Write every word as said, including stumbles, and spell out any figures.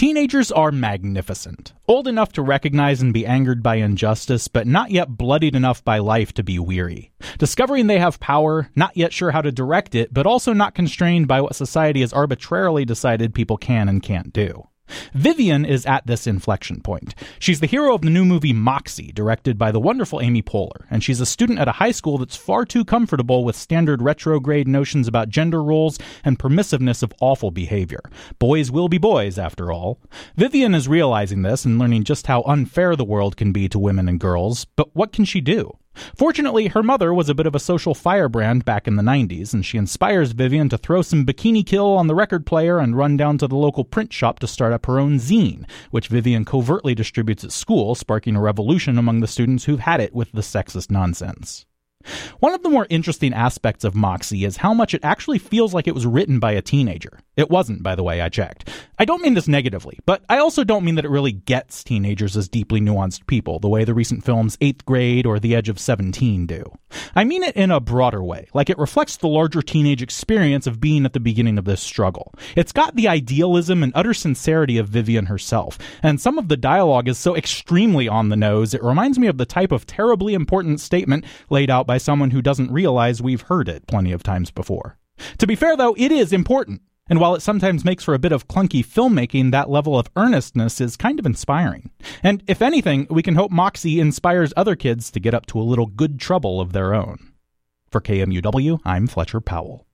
Teenagers are magnificent, old enough to recognize and be angered by injustice, but not yet bloodied enough by life to be weary. Discovering they have power, not yet sure how to direct it, but also not constrained by what society has arbitrarily decided people can and can't do. Vivian is at this inflection point. She's the hero of the new movie Moxie, directed by the wonderful Amy Poehler, and she's a student at a high school that's far too comfortable with standard retrograde notions about gender roles and permissiveness of awful behavior. Boys will be boys, after all. Vivian is realizing this and learning just how unfair the world can be to women and girls, but what can she do? Fortunately, her mother was a bit of a social firebrand back in the nineties, and she inspires Vivian to throw some Bikini Kill on the record player and run down to the local print shop to start up her own zine, which Vivian covertly distributes at school, sparking a revolution among the students who've had it with the sexist nonsense. One of the more interesting aspects of Moxie is how much it actually feels like it was written by a teenager. It wasn't, by the way, I checked. I don't mean this negatively, but I also don't mean that it really gets teenagers as deeply nuanced people, the way the recent films Eighth Grade or The Edge of Seventeen do. I mean it in a broader way, like it reflects the larger teenage experience of being at the beginning of this struggle. It's got the idealism and utter sincerity of Vivian herself, and some of the dialogue is so extremely on the nose, it reminds me of the type of terribly important statement laid out by someone who doesn't realize we've heard it plenty of times before. To be fair, though, it is important. And while it sometimes makes for a bit of clunky filmmaking, that level of earnestness is kind of inspiring. And if anything, we can hope Moxie inspires other kids to get up to a little good trouble of their own. For K M U W, I'm Fletcher Powell.